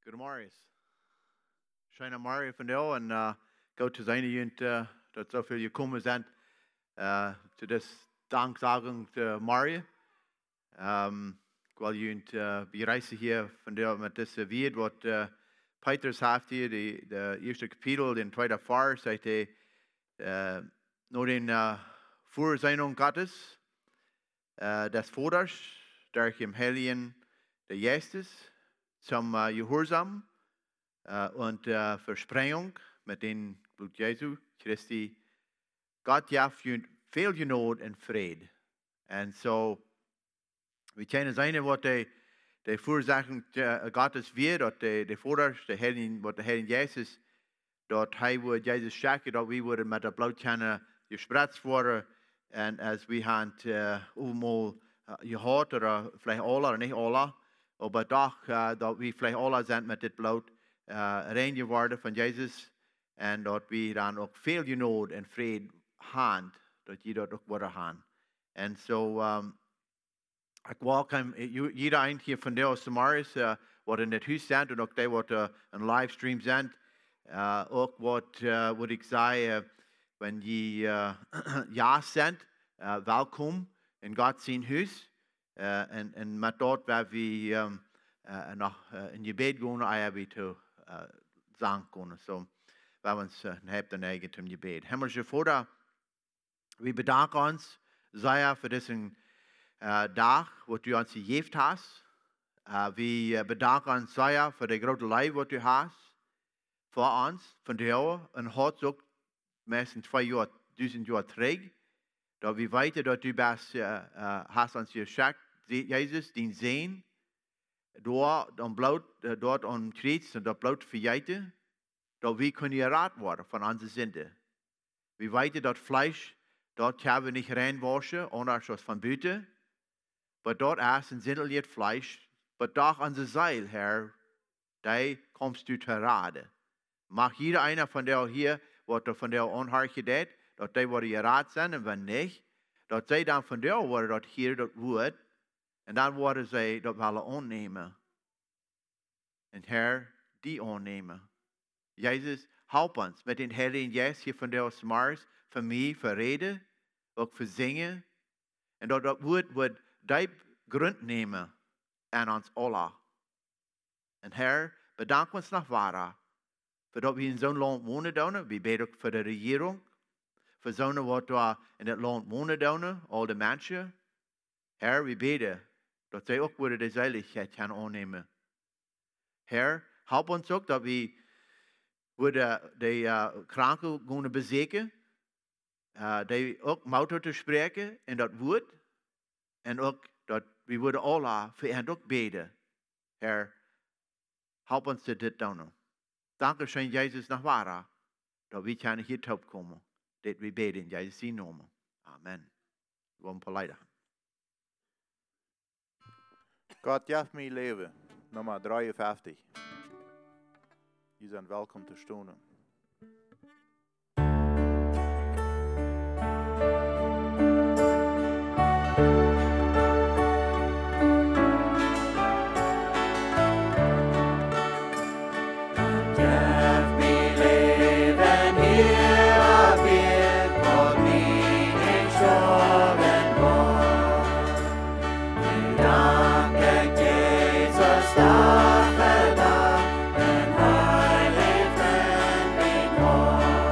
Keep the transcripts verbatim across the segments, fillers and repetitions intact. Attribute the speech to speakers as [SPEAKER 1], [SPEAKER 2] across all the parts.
[SPEAKER 1] Goedemorgen. Schöne Morgen van jou en uh, goed te zijn jullie uh, dat zoveel gekomen zijn uh, zu des Danksagung uh, morgen. Um, ik wil jullie uh, bereizen hier van jou met deze weer wat uh, Petrus heeft hier, de, de eerste kapitel, de tweede vers, zegt hij, uh, nur den uh, Vorsehung Gottes, uh, des Vaters, durch dem Heiligen der Geistes, zum uh, Gehorsam uh, und uh, Versprengung mit dem Blut Jesu Christi. Gott gaf veel genot en vrede. En zo, we kennen zijn wat de, de Vorsehung uh, Gottes weer, dat de, de Vater, de Heiligen, wat de Heilige Jezus, dat hij wordt Jezus schaken, dat we worden met de bloedkennen gespreid worden. En als we gaan uh, allemaal uh, gehoord, of vielleicht alle, of niet alle, maar toch uh, dat we vielleicht alle zijn met dit bloed uh, rein geworden van Jezus. En dat we dan ook veel genot en vrede hebben, dat je dat ook worden gaan. En zo, um, ik welkom jeder een hier van de Samaris, uh, wat in het huis zijn, en ook die wat uh, een livestream zijn. Uh, ook wat, uh, wat ik zei, uh, wenn je uh, ja zijn, uh, welkom in God zijn huis. Uh, en, en met dat waar we um, uh, nog uh, in gebed gaan, er we te uh, sagen kunnen. So, we ons uh, hebben eigen zum gebed. Hemelse Vater, we bedanken ons, Zaya, voor deze uh, dag, wat u ons gegeven hast. Uh, we uh, bedanken ons, Zaya, voor de grote liefde wat u hast. Voor ons, van jou, en hart ook, meestal twee jaar, duizend jaar terug. Dat we weten dat u best uh, uh, hast ons geschenkt, Jezus, die zijn, door dan bloot, uh, dort aan kruis en dat bloot vergeten, dat we kunnen geraad worden van onze zonde. We weten dat vlees, dat gaan we niet reinwaschen, anders als van buiten. Maar dat is een zinnelijk vlees, maar doch onze Seil, Herr, die kommst du te raden. Mag jeder einer von der hier, wat von der onhart gedaan, dat die worden geraad zijn en wanneer niet, dat zij dan van der worden dat hier dat woord, en dan worden zij dat willen aannemen. En Herr, die aannemen. Jezus, help ons met den Heiligen Geist hier van der Samaris, voor mij, voor reden, ook voor zingen, en dat dat woord wordt diep grond nemen aan ons allen. En Herr, bedank ons nog waar. Voor dat we in zo'n land wonen doen. We bidden ook voor de regering. Voor zo'n wat we in het land wonen doen. Al de mensen. Herr, we bidden dat zij ook worden de zeiligheid gaan aannemen. Herr, help ons ook dat we worden de uh, kranken kunnen bezeken. Uh, die ook motor te spreken in dat woord. En ook dat we worden alle voor hen ook bidden. Herr, help ons dit doen. Danke schön, Jezus, nach waar, dat we kunnen hier top komen. Dat we bidden in Jezus' naam. Amen. We gaan verleiden.
[SPEAKER 2] Gott gaf mij leven, nummer drieënvijftig. Je bent welkom te stonen.
[SPEAKER 3] Dag en heilig en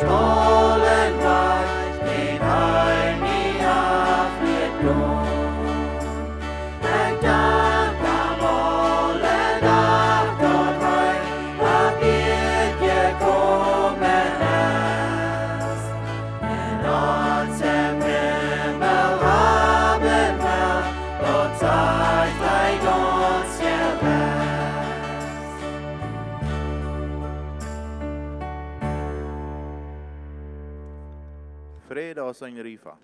[SPEAKER 2] Vrede oss en rifa.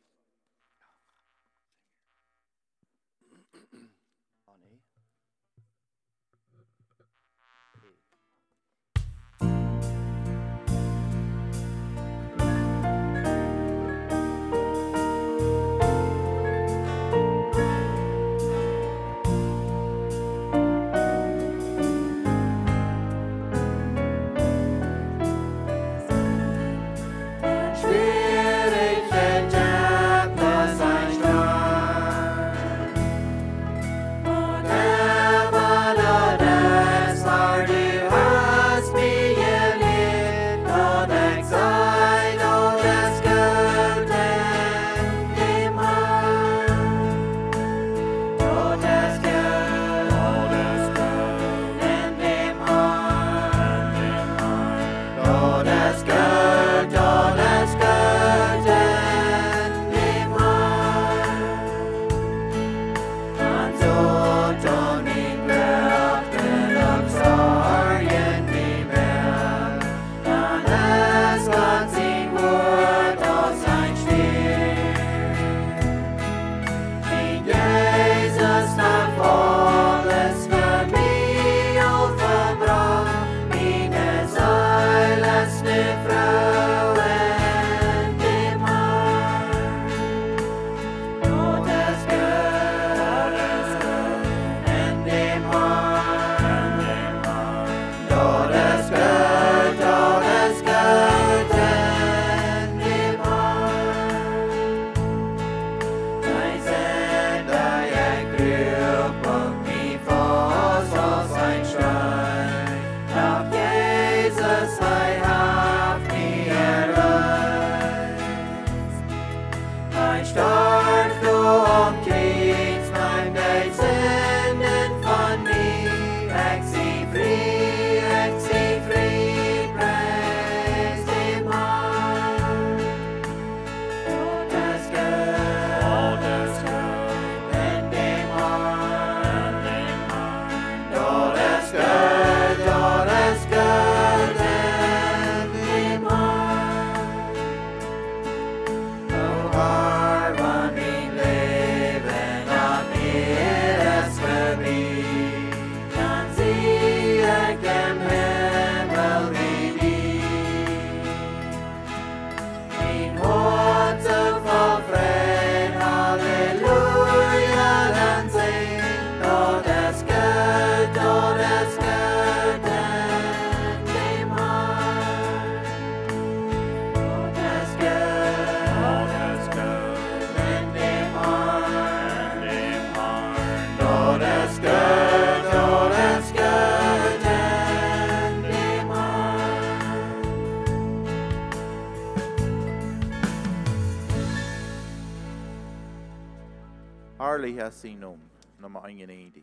[SPEAKER 2] Harley has seen nom, nummer eingenehmigt.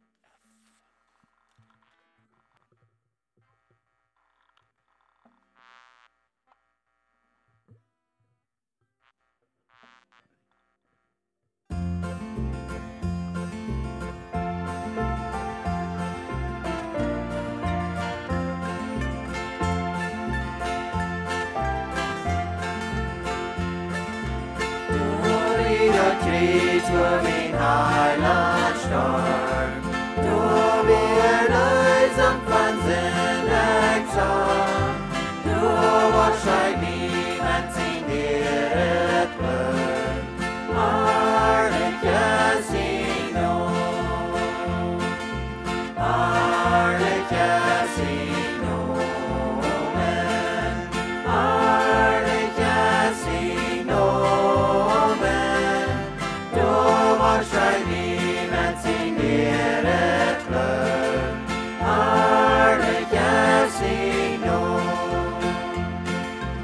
[SPEAKER 3] Krieg für mein Heiland stark. Du wir Lösung von Sinn exalt. Du wahrscheinlich niemand in dir et Glück. Arliche Sino. Arliche Sino. Arliche Sino. Wahrscheinlich niemand in dir et Glück, herrliches Sino.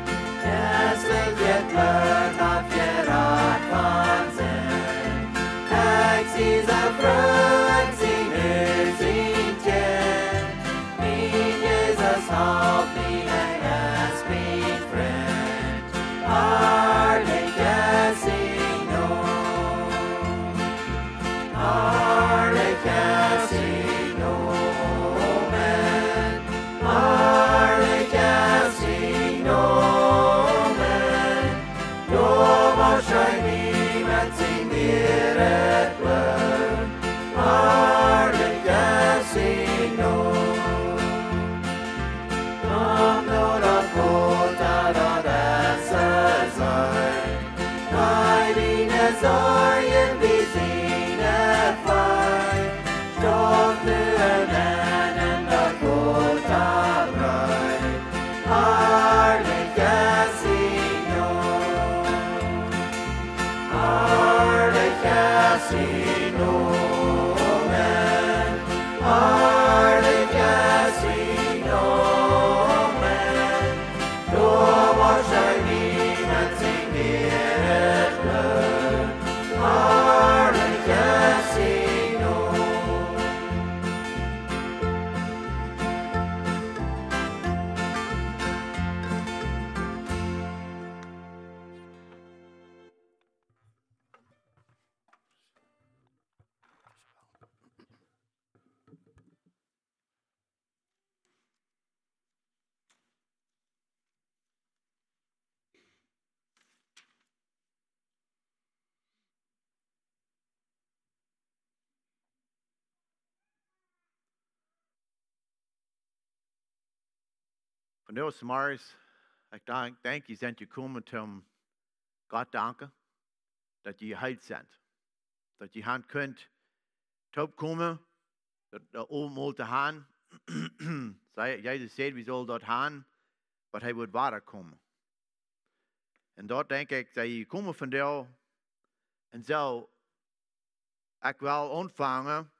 [SPEAKER 1] Van der Samaris, ik denk, denk je bent gekomen om God danken dat je geheild bent. Dat je hand kunt opkomen, dat de oom te gaan. Jezus zei, we zullen dat gaan, wat hij wordt waterkomen. En dat denk ik, dat je komen van jou en zo ik wel ontvangen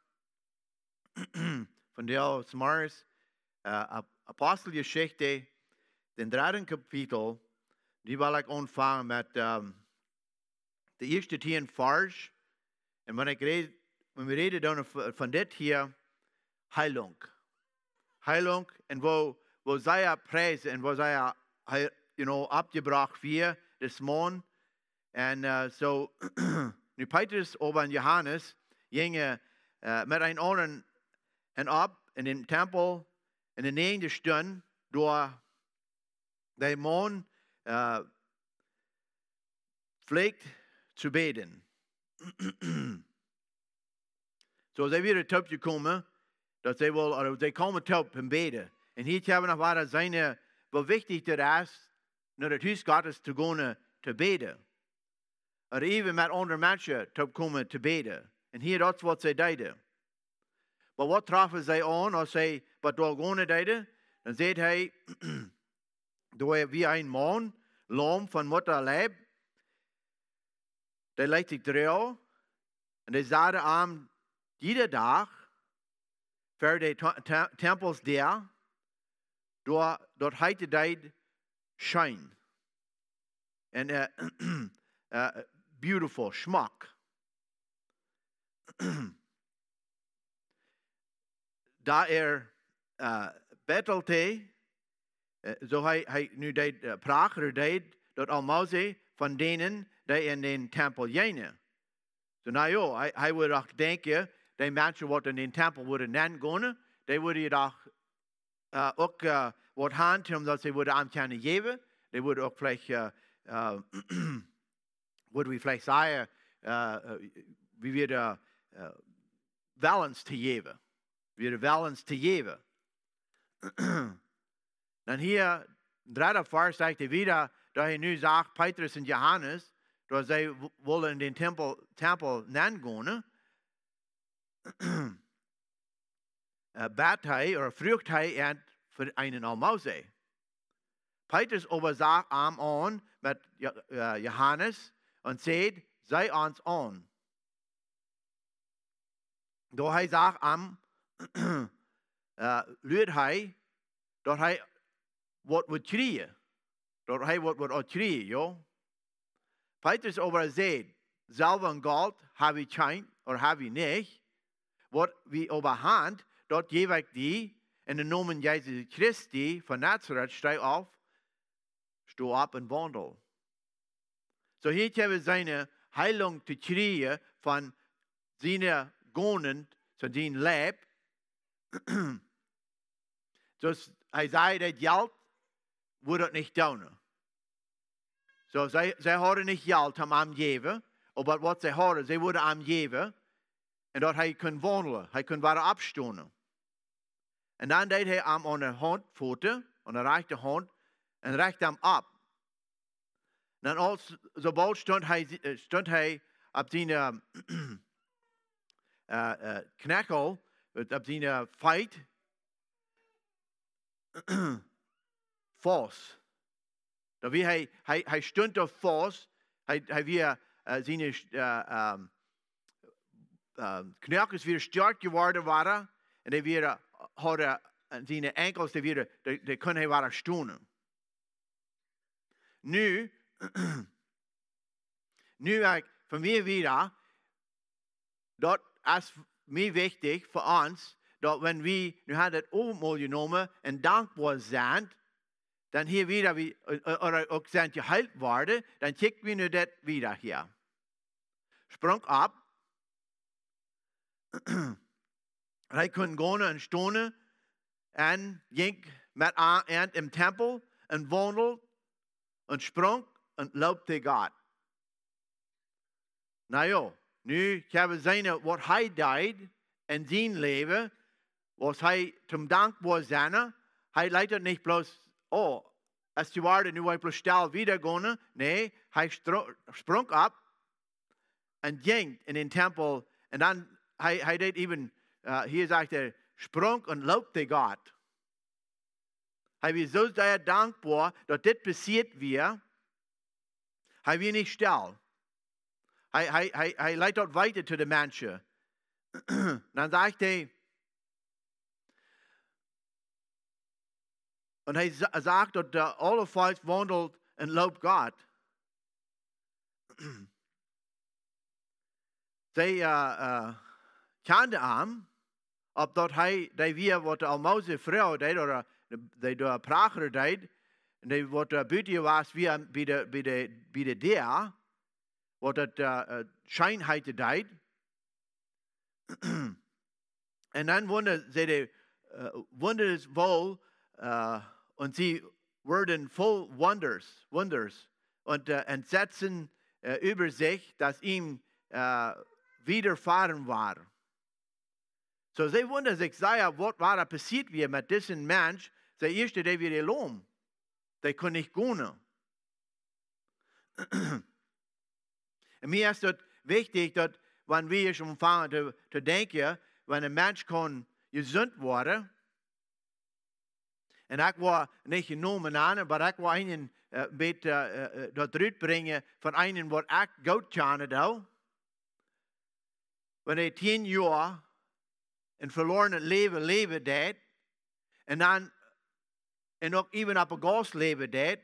[SPEAKER 1] van jou Samaris, uh, Apostelgeschichte, den derde kapitel, die wil ik ontvangen met um, de eerste tien vers. En wanneer ik red, when we reden dan van dit hier, heilung. Heilung, en wo, wo zij prijzen, en wo zij, you know, abgebracht weer, des morgen. En uh, so, nu Petrus over Johannes, gingen uh, met een anderen en op in den tempel, in de negende stund, door de morgen uh, pflegt zu beten. So, zij weer top gekomen, dat zij wel, oder zij komen top en beten. En hier hebben we nog wat zijn, wat wichtig dat is, naar het huis Gottes te gaan te beten. Or even met andere mensen te komen te beten. En hier dat is wat zij deden. Maar wat trafen zij aan als zij wat daar gaan deden? Dan zegt hij, door wie een man, lam van moederlijf, die legt zich trouw, en die zaten aan iedere dag, voor de tempels daar, door dat heette tijd schijn. En uh, uh, beautiful, smak. Da er uh, betelte, uh, zo hij, hij nu deed uh, prager deed, dat almoze van denen die in den tempel gingen. So nou ja, hij, hij wil ook denken, die mensen wat in den tempel worden nemen, die worden toch uh, ook uh, wat hand omdat ze worden aan kunnen geven. Die worden ook vielleicht, uh, uh, worden we vielleicht zeggen, uh, uh, wie werden uh, wellens te geven. Weer wellens te geven. Dan hier, derde vers zegt hij weer, dat hij nu zegt, Petrus en Johannes, dat zij willen in den tempel, tempel gaan. uh, Bad hij, of vrucht hij en voor een almoze. Petrus aber sagt am an met uh, Johannes en zegt, zij ons aan. Door hij zegt am, uh, luid hij, dat hij wat wordt schreeuwen. Dat hij wat wordt schreeuwen, jo. Petrus aber zegt, zelf een gold heb ik geen, of heb ik niet. Wat we overhand, dat geef ik die, in de naam Jezus Christi van Nazareth, stijg op, sto op en wandel. So hier hebben we zijn heilung te schreeuwen van zijn gonen, van zijn leib. Dus hij zei dat geld wordt het niet doen. So zij, zij hadden niet geld om hem geven, maar wat zij hadden, zij wilden hem geven. En dat hij kon wandelen, hij kon weer opstonen. En dan deed hij hem aan de hand voeten, aan de rechterhand, en recht hem op. En als, sobald stond hij, stond hij op zijn uh, uh, knekkel, op zijn uh, feit, vast. Dat wie hij, hij, hij stond er vast, hij, hij weer uh, zijn uh, um, uh, knekels weer sterk geworden waren, en hij weer hadden zijn enkels, die, weer, die, die kon hij weer stonen. Nu, nu van mij weer, dat is mij wichtig voor ons, dat wanneer we nu hadden het ootmoel genomen en dankbaar zijn, dan hier weer, we, oder ook zijn geheild worden, dan kijken we nu dat weer hier. Sprong op. Hij kon gaan en stonen en ging met aan im tempel en wandelde en sprong en loopte God. Nou ja, nu hebben we zien wat hij deed in zijn leven, was hij zum dankbaar zijn. Hij leidt het niet bloos oh, als die waren nu bloß still wieder gehen. Nee, er sprang ab und ging in den Tempel. Und dann, er, er deed eben, uh, hier sagt er, sprang und lobte Gott. Er war so sehr dankbar, dass das passiert wäre. Er war nicht still. Er, er, er, er leitet dort weiter zu den Menschen. Dann sagt er, und er sagt, dass der alle Volk wandelt und lobt Gott. Sie uh, uh, kannten ihn, ob dort hij, die wir, wat de Almoze vrouw deed, oder die de Prager deed, en die wat de buiten was, wie bij de, bij de, bij de der, wat het uh, schijnheid deed. En dan wonder ze de, uh, wonders wohl, uh, und sie wurden voll Wonders, Wonders, und uh, entsetzen uh, über sich, dass ihm uh, widerfahren war. So, sie wundern sich sehr, was war da passiert wie mit diesem Mensch, der erste, der wieder lohnt. Der kann nicht gehen. Und mir ist es wichtig, dass, wenn wir schon anfangen zu, zu denken, wenn ein Mensch kann gesund werden, und ich war nicht genommen an, aber ich war einen uh, mit uh, uh, dort bringen von einem, was ich gut kann, da. Wenn er tien Jahre een verloren leven leven deed, en dan en ook even op een gas leven deed,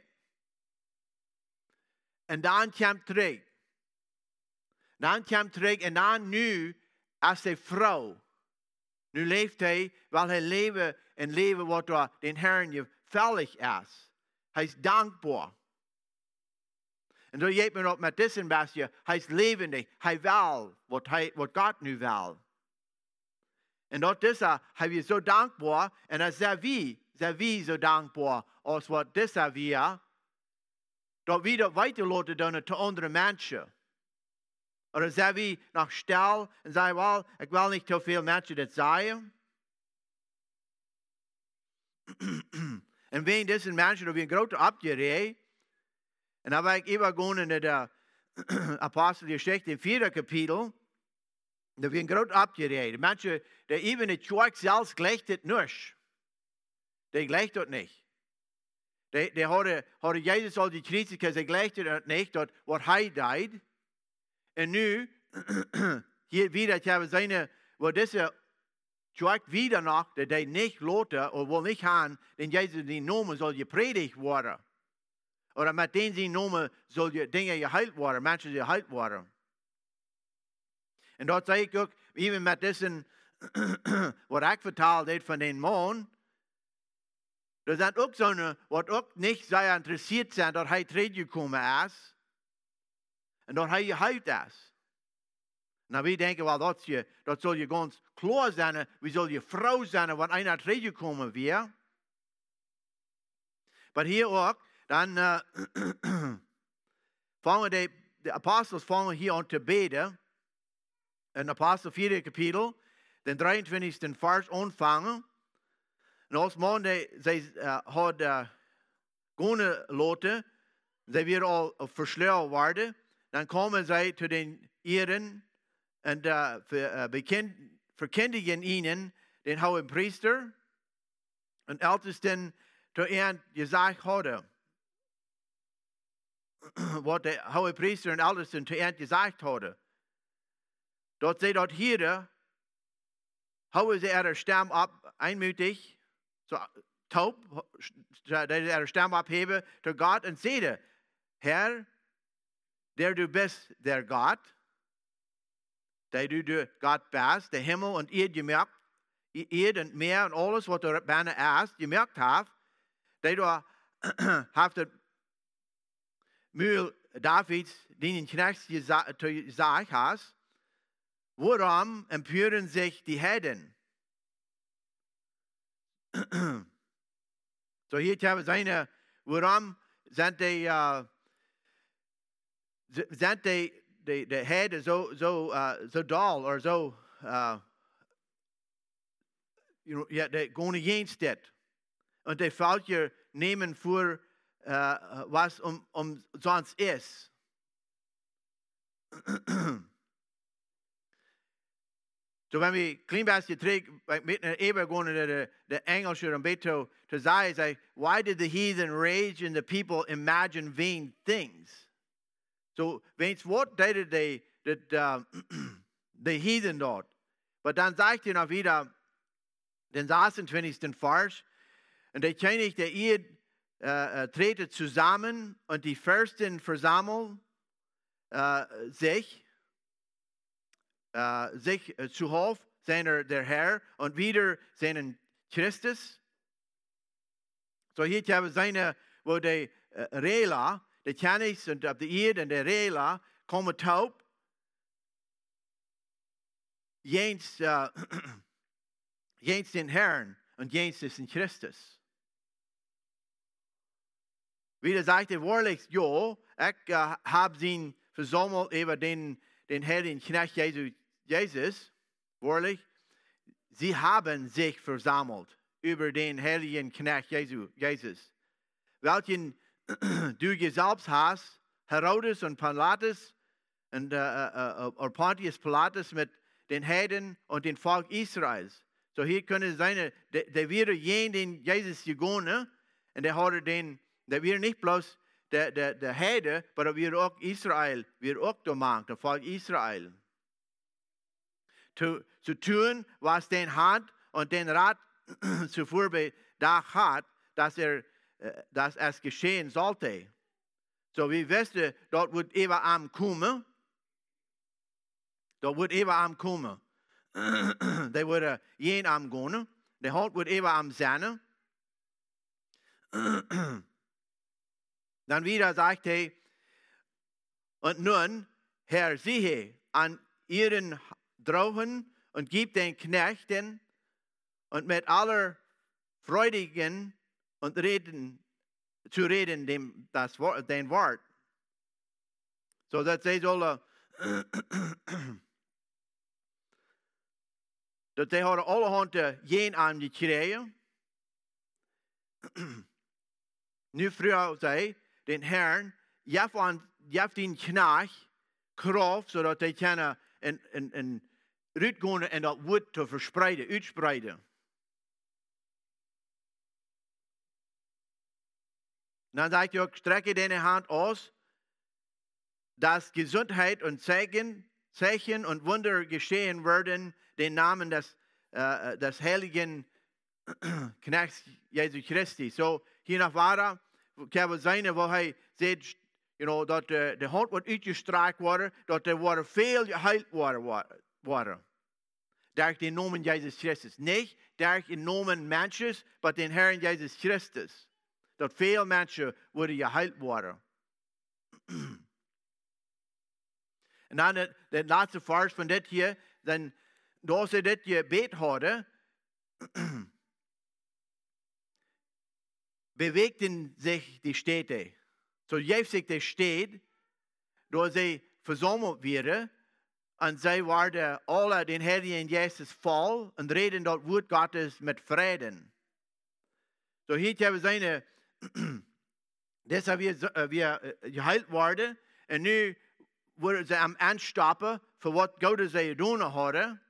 [SPEAKER 1] en dan kwam terug. Dan kwam terug en dan nu, als de vrouw, nu leeft hij, weil hij leven en leven wat door den Herrn gefällig is. Hij is dankbaar. En zo jeet men ook met dit een beetje, hij is levendig, hij wil wat, hij, wat God nu wil. En dat is hij is zo dankbaar, en dat zijn we, zijn we zo dankbaar als wat dit is weer, dat we dat weiter laten doen tot andere mensen. Of zijn we nog stil en zeggen, wel, ik wil niet te veel mensen dat zeggen. En wegen deze mensen, dat we een grote opgereden. En dan ben ik even gaan in de Apostelgeschichte, in vierde kapitel. Dat we een groot opgereden. Mensen, die even het kerk zelfs gleicht het niet. Die gleicht het niet. Die, die hadden, hadden Jezus al die kritiek, ze gleicht het niet, dat wat hij deed. En nu, hier wieder, hebben zijn, wat deze kerk wieder nog, dat die niet laten, of wil niet gaan, den Jezus die noemen, zal je predigt worden. Oder met den die noemen, zal je dingen geheild worden, mensen geheild worden. En dat zei ik ook, even met deze, wat ik vertelde heb van den man, er zijn ook zo'n, wat ook niet zeer interessiert zijn, dat hij teruggekomen is, en dat hij geheild is. Nou, we denken wel, dat, je, dat zal je ganz klaar zijn, wie zal je vrouw zijn, wat einer teruggekomen weer. Maar hier ook, dan uh, vangen de, de apostels vangen hier aan te beden. In Apostel vierde kapitel, den drieëntwintigste vers ontvangen. En als man zij uh, had uh, gaan laten, zij weer al versleurd worden, dan komen zij tot den Eren en uh, ver, uh, bekend, verkondigen ihnen den hohen priester en ältesten tot er gezegd hadden. Wat de hoge priester en ältesten tot er gezegd hadden. Dat zij dat hier, houden ze er stem op, eenmutig, so, taub, dat ze er stem op hebben tot God en zeiden, Herr, der du bist der God, der du der God bist, de hemel en eerd gemerkt, eerd en meer en alles wat er bijna is, gemerkt heeft, dat du heeft het muur Davids, die in knechts gezegd hast, warum empören sich die Heiden? So hier haben wir seine, warum sind die, uh, sind die, die, die Heiden so, so, uh, so dull oder so, uh, you know, ja, die gaan against dit. Und die Völker nehmen für, äh, was um, umsonst ist. So wenn wir klein bisschen trägt, mit einer Ebergone, der, der Englisch und Beto, to say, say, why did the heathen rage and the people imagine vain things? So, wenn's what did they, that, uh, the heathen dort. Aber dann sagt er noch wieder, den sechsundzwanzigsten Vers, und der König der Erde äh, äh, trete zusammen und die Fürsten versammeln äh, sich, äh, sich äh, zu Hof seiner der Herr und wieder seinen Christus. So hier haben wir seine, wo der äh, Rela, der König und auf der Erde und der Rela kommen taub, jens, äh, jens den Herrn und jens ist in Christus. Wieder sagt er wahrlich, jo, ich äh, habe sie versammelt über den, den Herrn, den Knecht Jesus, Jesus, wahrlich, sie haben sich versammelt über den heiligen Knecht Jesus, Jesus, welchen du gesalbt hast, Herodes und Pilatus und äh, äh, äh, Pontius Pilatus mit den Heiden und dem Volk Israels. So hier können seine, der, der wäre jen, den Jesus gegangen, und der hat den, der wäre nicht bloß der, der, der Heide, aber wir auch Israel, wir auch gemacht, der Volk Israel. Zu, zu tun, was den hat und den Rat zuvor bedacht hat, dass, er, dass es geschehen sollte. So wie wissen, dort wird Abraham kommen. Dort wird Abraham kommen. Der würde jeden Abend gehen. Der Halt wird Abraham sein. Dann wieder sagt er, und nun, Herr, siehe, an ihren Drohen und gib den Knechten und mit aller Freudigen und reden, zu reden, dem, das Wort, den Wort. So dass sie sollen, dass sie haben alle Hunde jen an die Kreie. Nu früher sei, den Herrn, jaf den Knecht Kraft, zodat hij kan en, en, en uitgaan en dat woord te verspreiden, uitspreiden. Dan sagt er ook, strecke deine Hand aus, dass Gesundheit und Zeichen, Zeichen und Wunder geschehen werden, den Namen des, äh, des heiligen Knechts Jesu Christi. So, hier nach Wara, kan we zijn, wo hij zegt, you know, dat de, de hand wordt uitgestrakt worden, dat er worden veel geheild worden. Durch den Namen Jesus Christus. Nicht durch den Namen Menschen, aber den Herrn Jesus Christus. Dat veel mensen worden geheild worden. En dan de, de laatste vers van dit hier, dan, als ze dit gebed hadden, bewegten sich die Städte. So jetzt sich die Stadt, da sie versammelt werden, und sie waren alle den Herrn Jesus voll und reden dort Wort Gottes mit Frieden. So hier haben wir seine, deshalb wir, wir geheilt worden, und nu worden sie am Anstoppen, für was Gott sie getan haben.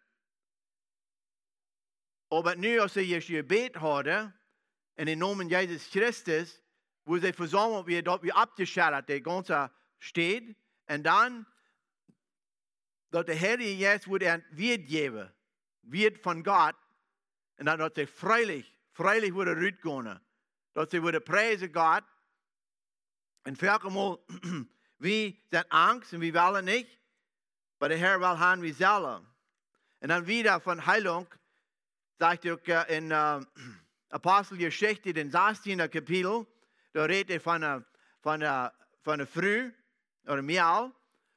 [SPEAKER 1] Aber nu, als sie jetzt gebet haben, in den Namen Jesus Christus, wo sie versammelt werden, dort wir abgeschaltet, der ganze steht, und dann, dass der Herr Jesus wird er wird geben, wird von Gott, und dann dass sie freilich, freilich würde rausgehen, dass sie würde preisen Gott, und vieles Mal, wir sind Angst und wir wollen nicht, aber der Herr will haben, wir sollen. Und dann wieder von Heilung, sagt er in uh, Apostelgeschichte, den sechzehnten Kapitel, da redet er von einer, von einer, von einer Früh oder Mial,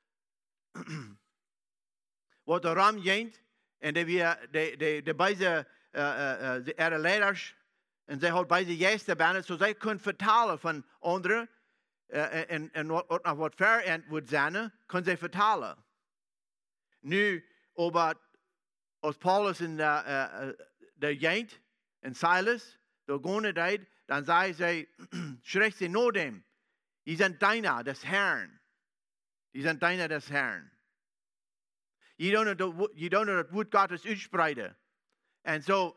[SPEAKER 1] wo der Ram geht, und die, die, die, die beide uh, uh, uh, ihre Leiders, und sie hat beide Gäste behandelt, so sie können vertalen von anderen, uh, und, und was, was verend wird sein, können sie vertalen. Nu, aber als Paulus in der, uh, der Gent, in Silas, da gehen die, dann sei sie, schreck sie nur dem. Die sind deiner, des Herrn. Die sind deiner, des Herrn. Je don't know das Wort Gottes ausspreiden. Und so,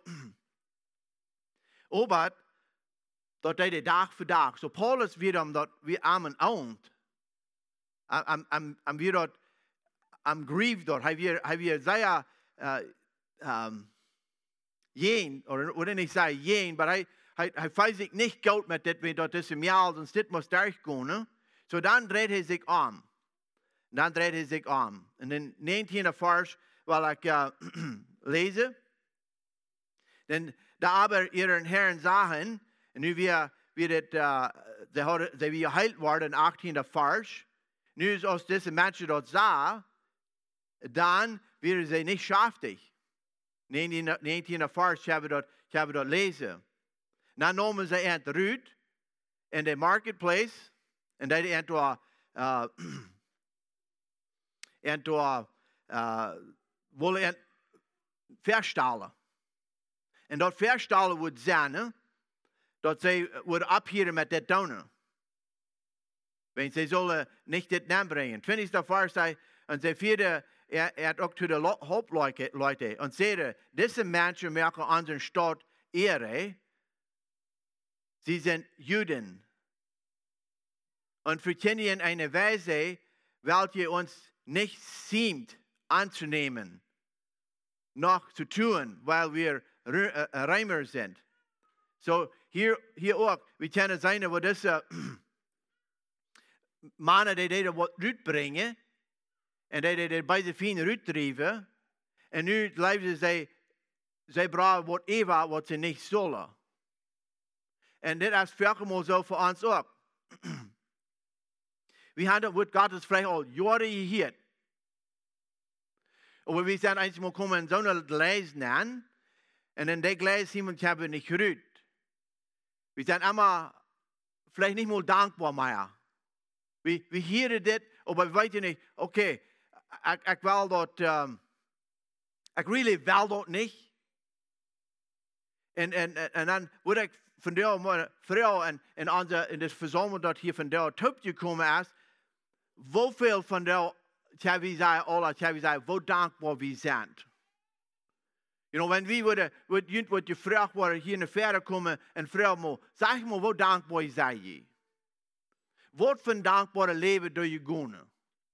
[SPEAKER 1] aber, dat deed hij dag voor dag. So Paulus weer om dat we amen oont. Am, am, am weer dat, am grief dat. Hij weer, hij weer zei, uh, um, jeen, oder nicht sei jeen, aber hij, hij, hij weiß sich nicht gut mit dit, wenn dat is im Jahr, sonst dit muss durchgehen, ne? So dann dreht er sich um. Dann dreht er sich um. Und in negentiende Vers, weil ich uh, lese, denn da aber ihren Herren sahen, und nu wir, wir det, uh, sie, hadden, sie weer geheilt worden in achttiende Vers, nu is als deze mensen dat sah, dann werden sie nicht schaftig. negentiende Vers, ich habe dort, ich habe dort lesen. Dann nahmen sie ent Ruth in the marketplace, und die ent uh, uh, ent uh, uh, wollen ent verstallen. En dat verstallen wordt zijn, dat zij worden abhieren met dit doen. Want zij zullen niet dit naam brengen. twintigste vers zei, en zij vierde, er, er had ook to de hoopleute, en zeiden, deze mensen maken onze stad ere, sie sind Juden. Und verkennen eine Weise, welche uns nicht ziemt anzunehmen, noch zu tun, weil wir Reimer sind. So, hier, hier auch, wir können sein, wo diese Männer, die das wat uitbrengen, en die dat bij de vrienden uitdrijven, en nu leven ze, ze brengen wat Eva, wat ze niet zullen. En dit is veel zo voor ons ook. We hebben wat Gottes vrij al jaren gehört. Aber wir sind einmal gekommen in so eine Gleis an, und in der Gleis jemand haben nicht gerührt. Wir sind immer vielleicht nicht mal dankbar mehr. Wir, wir hören das, aber wir wissen nicht, okay, ich, ich will dort, um, ich really will dort nicht. Und, und, und dann wurde ich von der Frau in, in, unser, in das Versammlung dort hier von der Top gekommen ist, wofür von der, tja, wie sei, oder tja, wie sei, wo dankbar wir sind. You know, wenn wir würden, würden, würden gefragt worden, hier in die Fähre kommen und fragen mal, sag mal, wo dankbar sei je? Wat voor dankbare leven doe je gaan?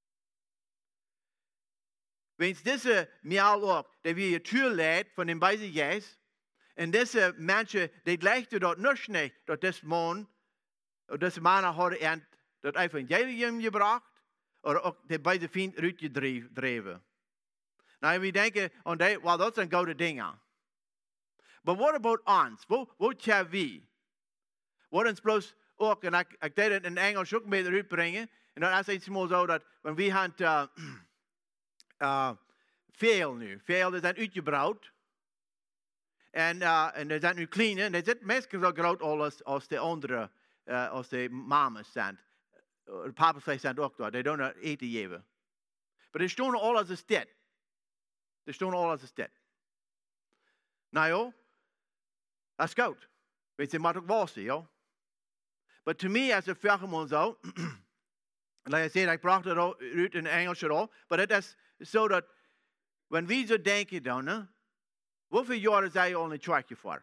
[SPEAKER 1] Wenn diese Mial ook, die wir je Tür leidt von dem Beise Jes, und diese Menschen, die gleichen dort nicht, dort das Mann, und das Mann hat er dort Evangelium gebracht, oder auch die beide Fiend uitgedreven. Nou, we denken, oh, well, dat zijn goede dingen. But what about ons? Wat, wat hebben we? Wat ons bloos ook, en ik, ik deed het in Engels ook mee uitbrengen, en dat is iets meer zo dat, want we hebben uh, uh, veel nu, veel, die zijn uitgebouwd, en, uh, en die zijn nu klein, en die zijn meestal zo groot als, als de andere, uh, als de mamas zijn. De papa's zijn ook daar, die doen het eten geven. Maar die staan al als een dit. Die staan al als een dit. Nou joh, dat is goed. Weet je, maar ook was die, joh. Maar to me, als een vergemoen zo, like I said, ik bracht het uit in Engels al, maar het is zo dat, wanneer we zo denken dan, ne, hoeveel jaren zijn je al in het trekje voor?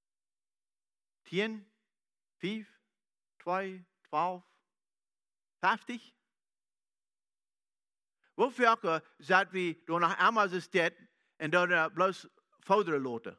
[SPEAKER 1] Tien? Vijf? Twee? Twaalf? Vijftig? Hoeveel zaten we door naar Amazon stad en dan uh, bloos fouderen laten?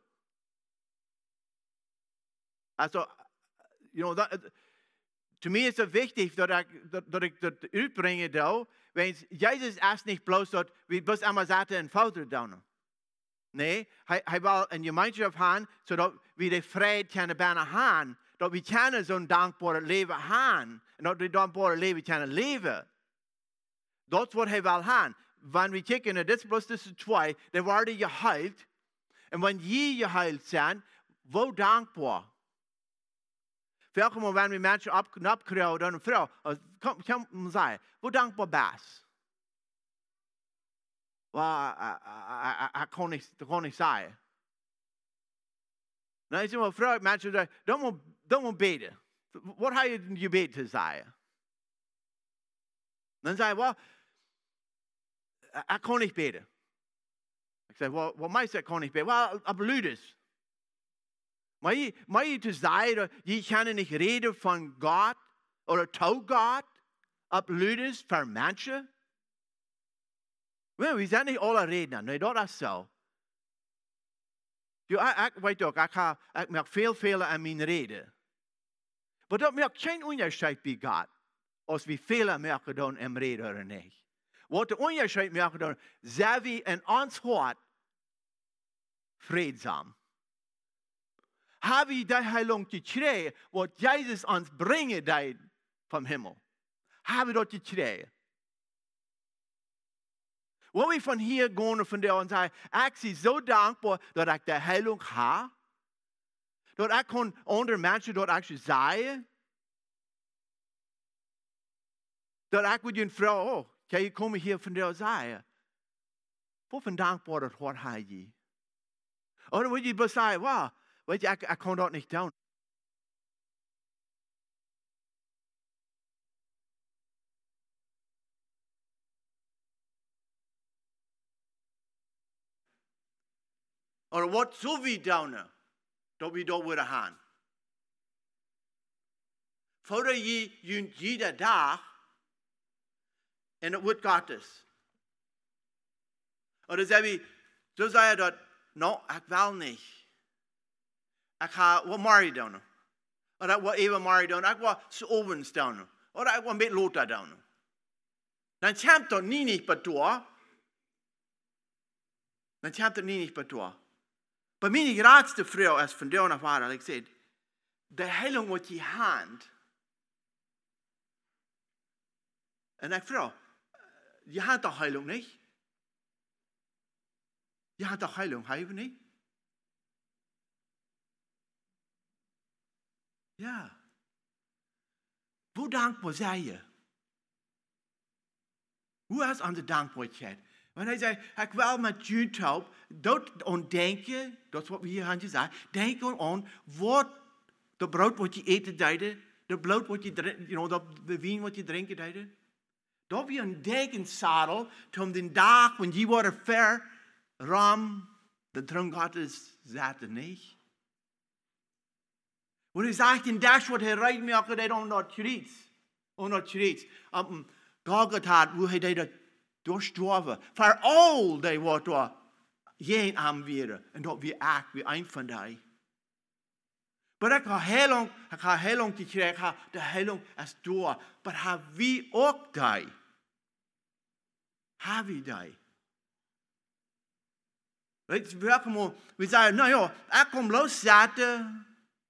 [SPEAKER 1] Also, you know, that, to me is het wichtig dat ik dat, dat ik dat uitbrengen doe. Want Jezus is niet bloos dat we bloos allemaal zaten en fouderen doen. Nee, hij, hij wil een gemeenschap hebben, zodat we de vrede kunnen bijna hebben. Dat we kunnen zo'n dankbare leven hebben. En dat we dankbare leven kunnen leven. Dat is wat hij wil hebben. Wanneer we kijken naar dit plus tussen twee, dan worden je geheild. En wanneer je geheild bent, wo dankbaar. Veel keer wanneer we mensen opkrijgen, dan een vrouw, kom, kom zeggen, wo dankbaar best. Well, ik kan niet zeggen. Nou, ik zeg maar, vrouw, mensen zeggen, dan moet dan moet bidden. Wat ga je in je gebed te zeggen? Dan zei hij, well, ik kan niet bidden. Ik zei, well, wat mij zegt, kan niet bidden? Well, ik beloof het. Maar je, maar je te zeggen, je kan niet reden van God, of tot God, ik beloof het voor mensen. Well, we zijn niet alle redenen, nee, dat is zo. Ja, ik weet ook, ik, ga, ik maak veel fehlen aan mijn reden. Maar dat maakt geen onderscheid bij God. Als we fehlen maken dan in reden of niet. Wat de onderscheid maken dan, zijn we in ons hart vreedzaam. Hebben we die Heiland gekregen, wat Jezus ons brengen deed van hemel? Hebben we dat gekregen? Wat we van hier gaan van daar en zeggen, ik zie zo dankbaar dat ik de Heiland heb. Dat ik kan andere mensen dat ik zeggen. Dat ik met een vrouw, oh, kan je komen hier van daar zeggen. Wat van dankbaar dat wat hij je. Of dan moet je maar zeggen, wow, weet je, ik, ik kan dat niet doen. Of wat zullen we doen, dat we dat willen gaan? Voordat je iedere dag, en het wordt gratis. Of dan zeg je, zo zei je dat, nou, ik wil niet. Ik ga wat Marie doen. Of ik wil even Marie doen. Ik wil zo ovens doen. Of ik wil een beetje Lothar doen. Dan komt dat niet niet bij toe. Dan komt dat niet niet bij toe. Bij mijn grootste vrouw is van daar naar vader, ik zei, de heiling wordt je hand. En ik vroeg, je hebt toch heiling niet? Je hebt toch heiling, heb je niet? Ja. Hoe dankbaar zijn je? Hoe is onze dankbaarheid? Want hij zei, ik wil met je toe, dat ontdenken, dat is wat we hier aan gezegd, denken aan wat de brood wat je eten deed, de brood wat je drinken, you know, de wijn wat je drinken deed. Dat we een denkenzadel, om de dag, wanneer je wordt ver, ram, de drank had is, zaten niet. Want hij zegt, in dat wat hij rijdt me ook, dat on dat schreeuwt. On dat schreeuwt. Op een Golgotha, hoe hij dat doorgestorven. Voor al die wat er geen aanweren. En dat we echt weer een van die. Maar ik ga heel lang, ik ga heel lang te krijgen, de heiling is door. Maar hebben we ook die? Hebben we die? Weet je, we zeggen, nou ja, ik kom los zetten.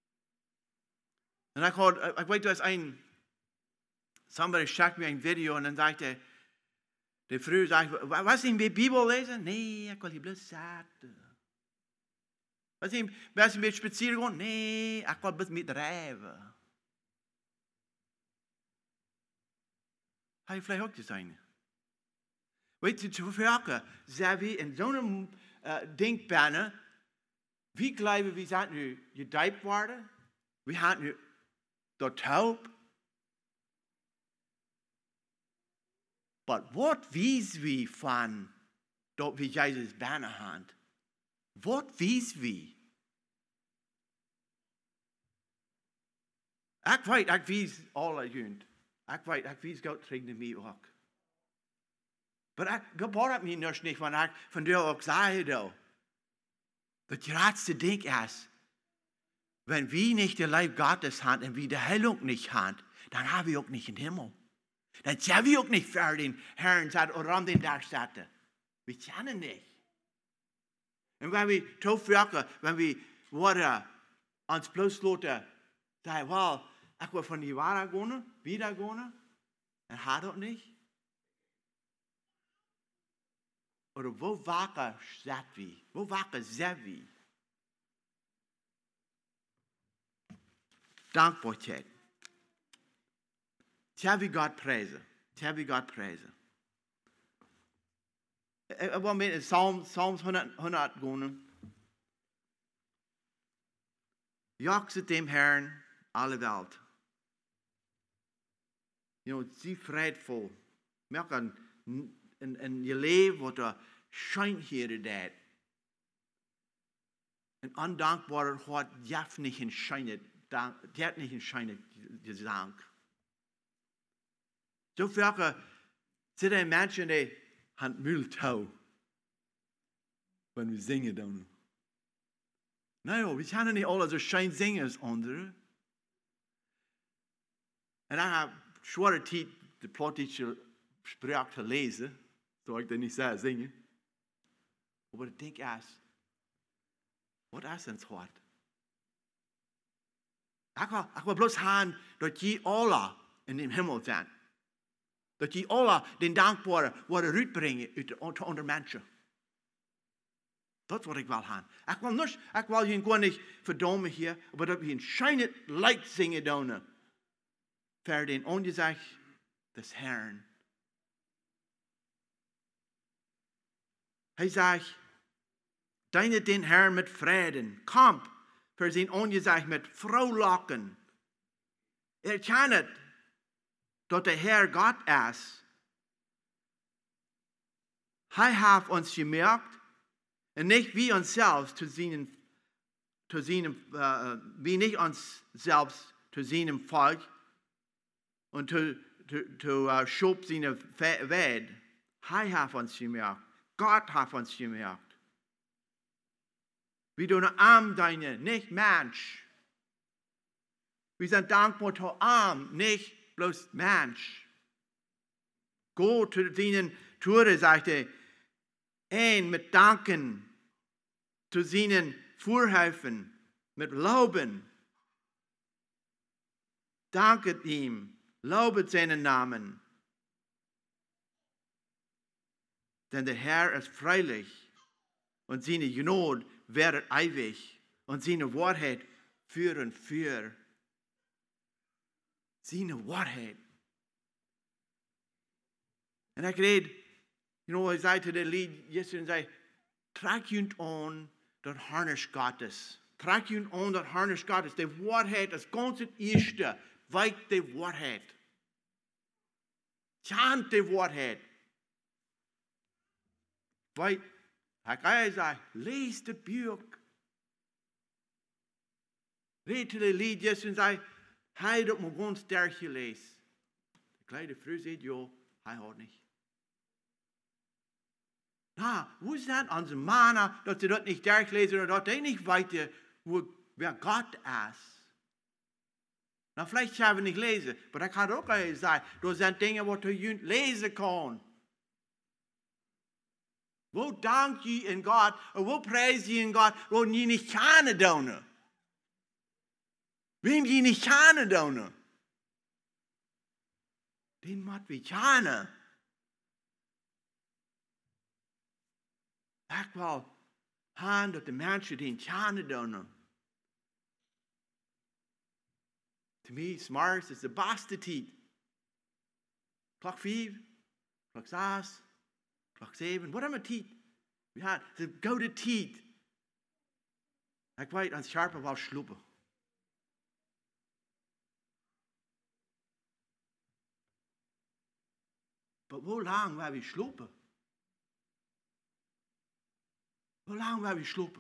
[SPEAKER 1] En ik hoorde, ik weet, er is een, somebody showed me een video en dan zei hij, de vrouw zei, was je in de Bibel lezen? Nee, ik wil je bloos zetten. Was je een beetje spazieren gaan? Nee, ik wil bloos met drijven. Hij heeft ook te zijn. Weet je, te verwerken, zijn we in zo'n uh, denkbane, wie geloven we zijn nu gedijpt worden? We gaan nu dat help. Maar wat weten we van dat we Jezus bijna hebben? Wat weten we? Ik weet, ik weet alle junt. Ik weet, ik weet God tegen mij ook. Maar ik gebeurt me nog niet, want ik van daar ook zei dat. Het grootste ding is, wenn wir nicht den Leib Gottes haben und wir die Heilung nicht haben, dann haben wir auch nicht den Himmel. Dann sind wir auch nicht für den Herrn oder an den Tag satten. Wir kennen nicht. Und wenn wir toevreken, wenn wir worden uns bloß lassen, sagen, well, ich will von die Wahrheit gehen, wieder gehen, und hat das nicht. Oder wo wakker zat wir? Wo wakker zijn wir? Dankbaarheid. Zal we God prijzen? Zal we God prijzen? Ik wil met Psalms, Psalms honderd, honderd gaan. Jachtet dem Herrn alle Welt. You know, zie vreedvol. Merk aan in, in je leven wat er schijnheden deed. En ondankbaar hat jaf nicht in schijnet, die hat nicht in schijnet gesank. Zo vaak zit een mensen die hand mult hou. Wenn wir singen dan. Nou, we kunnen niet alle zo schijn zingen als anderen. En ik heb zware tijd de plottische spraak te lezen. Zou ik dat niet zeggen, zingen. Maar ik denk eens, wat is ons hart? Ik wil, ik wil bloos gaan dat je alle in de hemel zijn. Dat je alle den dankbare worden uitbrengen uit onder mensen. Dat is wat ik wil gaan. Ik wil niet, ik wil je gewoon niet verdomen hier, maar dat we een schijnend licht zingen doen. Voor den ongezicht des Herrn. Hij zegt, deine den Herrn met vreden, kamp voor zijn ongezicht met vrolijken. Erken het, dat de Heer God is. Hij heeft ons gemerkt, en nicht wie uns selbst zu seinem, zu seinem uh, wie nicht uns selbst zu seinem Volk und zu, zu, zu uh, schob seine Welt. Er hat uns gemerkt. Gott hat uns gemerkt. Wir tun arm deine, nicht Mensch. Wir sind dankbar zu arm, nicht bloß Mensch. Gott zu seinen Tore sagte, ein mit Danken zu seinen Vorhelfen, mit Loben. Danket ihm, lobet seinen Namen. Denn der Herr ist freilich und seine Gnade wird ewig und seine Wahrheit für und für. Seine Wahrheit. Und ich rede, you know, ich sagte der Lied gestern, sei, trag ihn an, das Harnisch Gottes. Trag ihn an, das Harnisch Gottes. Die Wahrheit, das ganze Erste, weit die Wahrheit. Chant die Wahrheit. Weil, ich kann sagen, lese das Buch. Rede das Lied gestern, sei, hij dat maar gewoon sterk gelezen. De kleine vrouw zegt, ja, hij houdt niet. Nou, hoe is dat onze mannen, dat ze dat niet sterk lezen, of dat hij niet weten, wer Gott is? Nou, vielleicht gaan we niet lezen, maar ik had ook al gezegd, dat zijn dingen wat je lezen kan. Wo dank je in God, en wo prijs je in God, wat je niet kan doen. Wem je niet kan doen. Den moet we kennen. Ik wil gaan dat de mensen den kennen doen. Voor mij, s'morgens is de beste tijd. Klok vijf, klok zes, klok zeven, wat hebben we tijd? We hebben de gouden tijd. Ik weet, ons scherpen wel sloepen. Maar hoe lang waar we slopen? Hoe lang waar we slopen?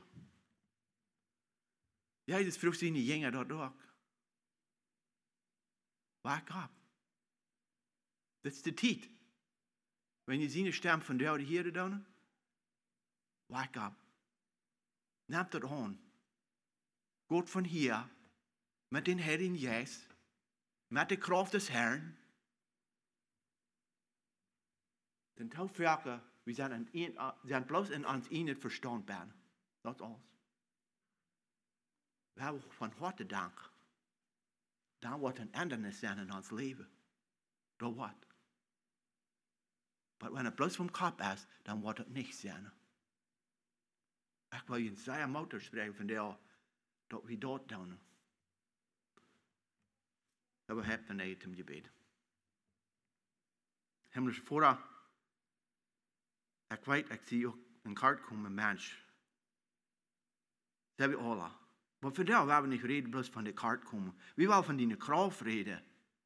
[SPEAKER 1] Jezus vroeg zijn jongen dat ook. Wake up. Dat is de tijd. Wanneer je zijn stem van de oude Heer doen, wake up. Neem dat aan. Goed van hier, met den Heer in Jezus, met de kracht des Herrn. Den Taufwerke, wir sind, an ihn, sind bloß in uns ihnen verstanden werden. Das ist alles. Wir haben von heute Dank. Dann wird ein Ändernis sein in uns Leben. Da wird. Aber wenn es bloß vom Kopf ist, dann wird es nicht sein. Ich will Ihnen sehr mutig sprechen von der, dass wir dort tun. Aber ich habe dann zum Gebet. Himmlische Vater, ik weet, ik zie ook een kaart komen, mens. Ze hebben alle. Maar vandaag willen we niet reden bloos van de kaart komen. We willen van die kracht reden.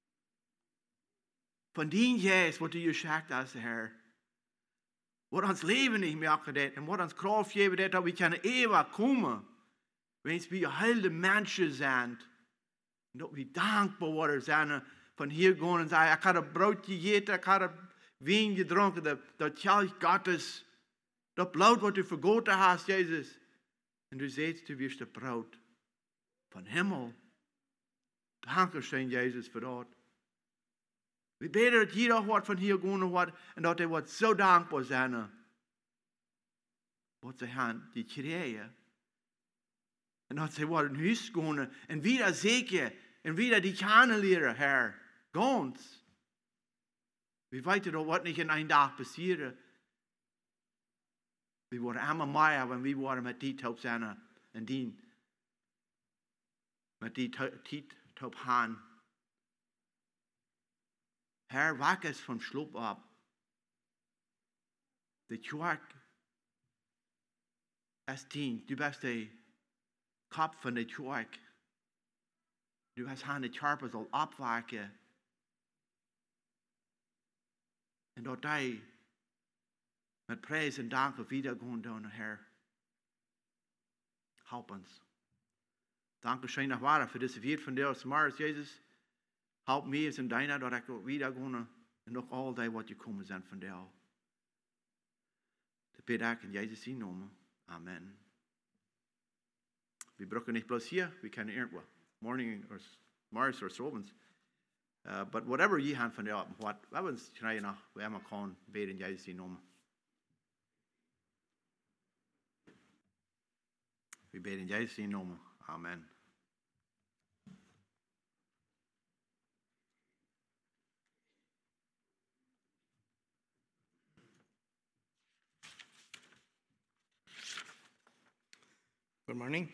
[SPEAKER 1] Van die geest wat u je zegt als de Heer. Wat ons leven niet meer gedaan en wat ons kracht geeft dat we kunnen eeuwig komen. Wens we hele mensen zijn. En dat we dankbaar worden zijn van hier gaan en zeggen, ik had een broodje gegeten, ik had een wijn gedronken, dat, dat Kelch Gottes, dat bloed wat u vergoten hast, Jezus. En u zegt, du wirst de brood van hemel. Dank zijn, Jezus, voor dat. We bidden dat jeder wat van hier gaan wordt en dat hij wordt zo dankbaar zijn. Wat ze gaan die creëren. En dat ze worden in huis gaan en wieder zeker en wieder die kennen leren, Herr. Ganz. We weten dat wat niet in een dag passeren. We worden allemaal meer, wanneer we worden met die top zijn en die met die tijd top gaan. Herr, wak es vom Schlaf ab. De kerk is dien. Du bist de kop van de kerk. Du hast aan de kerk zal opwaken. En dat hij met prijs en dank wieder gaan doen, Herr. Help ons. Dank u schön nach Ware für diese Wirt von dir, Mars, Jesus. Help me als een deiner, dat ik wieder gaan en nog al die wat je komen zijn van jou. Dat bid ik in Jezus' naam. Amen. We brauchen nicht bloß hier, we kunnen irgendwo. Morning or Mars or Sobens. Uh, but whatever je hand van jou, wat, we hebben schrijven nog, we hebben gewoon bid in Jezus' naam. We bid in Jezus' naam. Amen.
[SPEAKER 4] Good morning.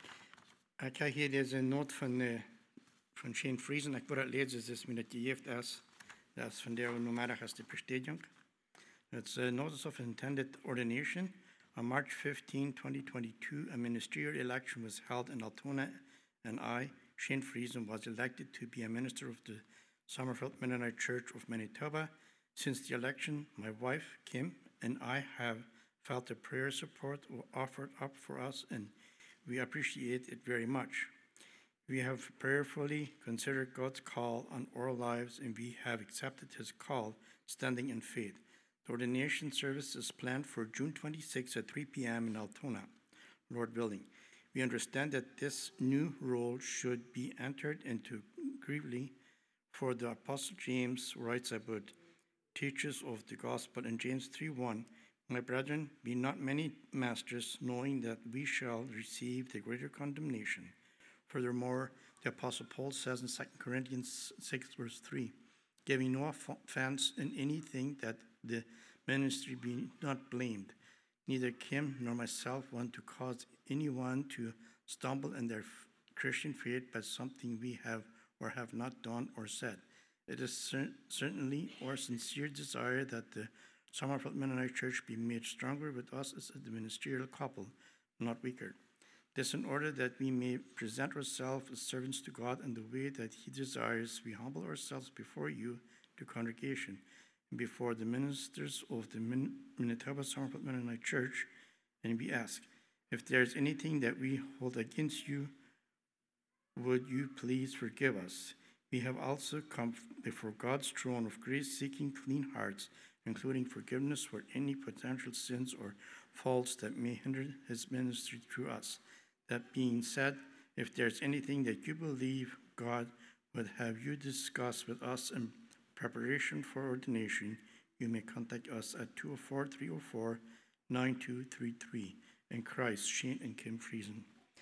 [SPEAKER 4] Ik krijg hier deze noot van, uh, van Shane Friesen. Ik word het lezen, dus me dat gegeven is. Dat is van der nummer als de bestätigung. It's a notice of intended ordination. On March fifteenth, twenty twenty-two, a ministerial election was held in Altona, and I, Shane Friesen, was elected to be a minister of the Summerfield Mennonite Church of Manitoba. Since the election, my wife, Kim, and I have felt the prayer support offered up for us, and we appreciate it very much. We have prayerfully considered God's call on our lives, and we have accepted his call, standing in faith. The ordination service is planned for June twenty-sixth at three p.m. in Altona, Lord willing. We understand that this new role should be entered into gravely, for the Apostle James writes about teachers of the gospel in James three one. My brethren, be not many masters, knowing that we shall receive the greater condemnation. Furthermore, the Apostle Paul says in Second Corinthians six, verse three, giving no offense in anything, that the ministry be not blamed. Neither Kim nor myself want to cause anyone to stumble in their Christian faith by something we have or have not done or said. It is cer- certainly our sincere desire that the Summerfield Mennonite Church be made stronger with us as the ministerial couple, not weaker. This in order that we may present ourselves as servants to God in the way that he desires. We humble ourselves before you, the congregation, and before the ministers of the Manitoba Summerfield Mennonite Church, and we ask, if there is anything that we hold against you, would you please forgive us? We have also come before God's throne of grace, seeking clean hearts, including forgiveness for any potential sins or faults that may hinder his ministry through us. That being said, if there's anything that you believe God would have you discuss with us in preparation for ordination, you may contact us at two oh four, three oh four, nine two three three. In Christ, Shane and Kim Friesen.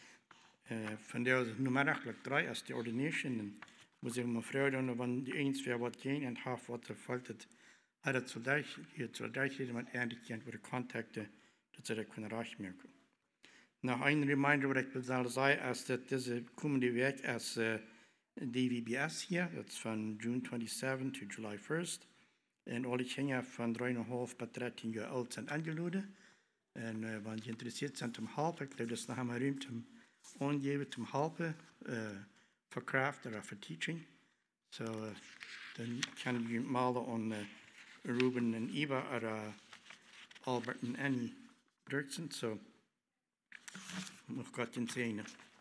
[SPEAKER 4] Uh, van de nummer eigenlijk drie als de ordination. En moet ik mevrouw dan van die eens weer wat gaan en half wat er valt het. Had het soldaat, het soldaatje met eindelijk gaan worden contacten, dat ze dat kunnen raakmerken. Nog een reminder wat ik wil zeggen is dat deze komende week is uh, D V B S hier, dat is van June twenty-seventh to July first. En alle kinderen van drie en een half tot dertien jaar oud zijn aangeladen. En uh, wanneer je geïnteresseerd bent om half, ik geloof dat ze nog maar ruimte om aangeven zum Helpen, uh, voor craft of voor teaching. So, uh, dan kan je malen aan uh, Ruben en Eva of uh, Albert en Annie Dirksen. So, nog God in zegen.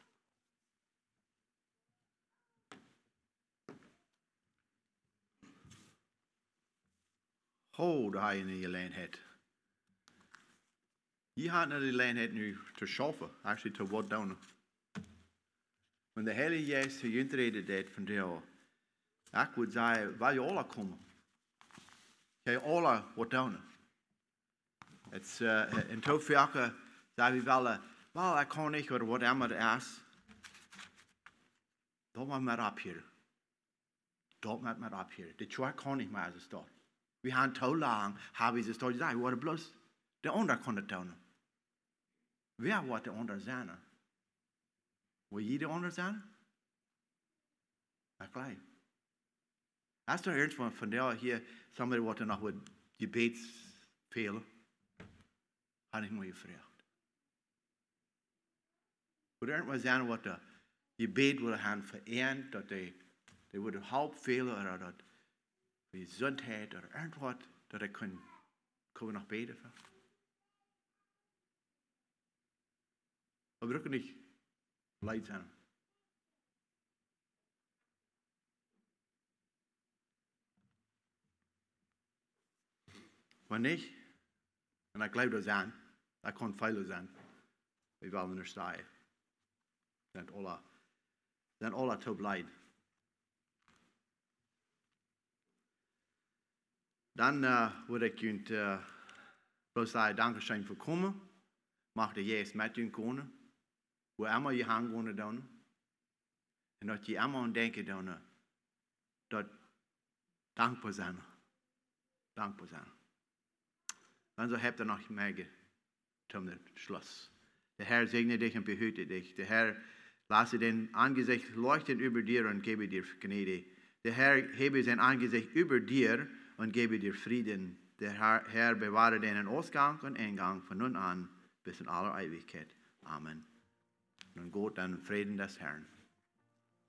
[SPEAKER 1] Ho, daar je in je leenheid. Je had naar die leenheid nu te schaffen, actually te wat doen. Wanneer de Heilige Geest te intreden deed van jou, ik would zeggen, waar je alle komen. Je alle wat doen. Het uh, in te veel zeggen we wel, wel, ik kan niet, of wat immer het is. Dat moet maar op hier. Dat moet maar op hier. De twee kan niet meer zo staan. We hebben te lang, hebben we zo gezegd, we worden bloos. De ander kan het doen. Wer wordt de ander zijn? Wil je de ander zijn? Ik gelijk. Als er ergens van, van daar hier, somebody wat er nog wat gebetsfehlen, had ik me gevraagd. Wil er ergens zijn wat de gebed willen gaan veranderen, dat die, die willen hulp velen, of dat gezondheid, of ergens wat, dat ik kan, kan nog beten voor. We brauchen nicht leid sein. Wenn nicht, und ich glaube das an, da kann Fehler sein. Wir wollen nicht stehen. Sind alle, sind alle zu leid. Dann uh, würde ich Ihnen uh, bloß sagen, Dankeschön für kommen. Mag de Jesus met u komen. Hoe immer je gaan kunnen doen. En dat je immer aan denken doen. Dat dankbaar zijn. Dankbaar zijn. Dan zo hebt er nog meer zum Schluss. Der Herr segne dich und behüte dich. Der Herr lasse dein Angesicht leuchten über dir und gebe dir Gnade. Der Herr hebe sein Angesicht über dir und gebe dir Frieden. Der Herr, Herr bewahre deinen Ausgang und Eingang von nun an bis in aller Ewigkeit. Amen. Nun Gott, dann Frieden des Herrn.